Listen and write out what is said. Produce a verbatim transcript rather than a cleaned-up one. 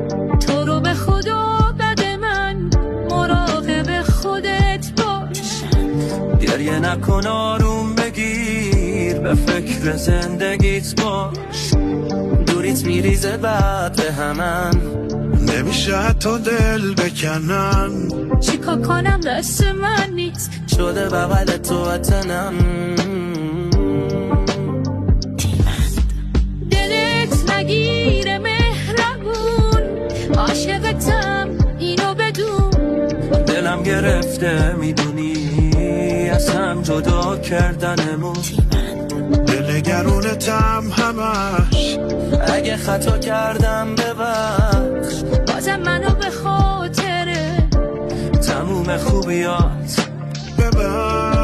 تو رو به خدا بده من مراقب خودت باش. گریه نکن آروم بگیر به فکر زندگیت باش. دوریت میریزه بعد به همن نمیشه حتی دل بکنن. چیکار کنم دست من نیست شده بغل تو وطنم. دلت نگیره مهربون عاشقتم اینو بدون. دلم گرفته میدونی از هم جدا کردنمون. دلگرونتم همش اگه خطا کردم ببخش. بازم منو به خاطر تموم خوبیات ببخش.